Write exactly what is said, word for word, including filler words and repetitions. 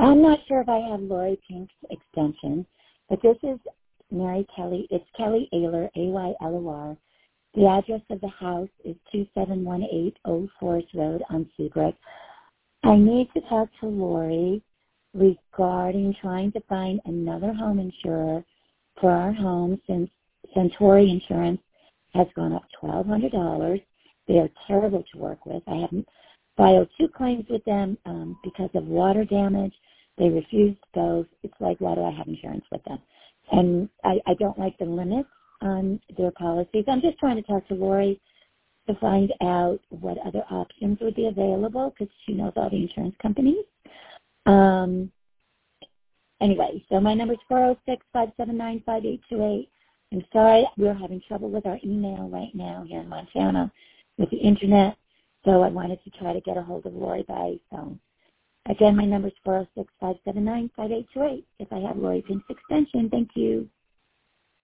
I'm not sure if I have Lori Pink's extension, but this is Mary Kelly. It's Kelly Ayler, A Y L O R. The address of the house is two seven one eight Old Forest Road on Seabrook. I need to talk to Lori regarding trying to find another home insurer for our home since Centauri Insurance has gone up twelve hundred dollars. They are terrible to work with. I haven't filed two claims with them um, because of water damage. They refused both. It's like, why do I have insurance with them? And I, I don't like the limits on their policies. I'm just trying to talk to Lori to find out what other options would be available because she knows all the insurance companies. Um, anyway, so my number is four oh six, five seven nine, five eight two eight. I'm sorry, we're having trouble with our email right now here in Montana with the internet, so I wanted to try to get a hold of Lori by phone. Again, my number is four oh six, five seven nine, five eight two eight if I have Lori Pink's extension. Thank you.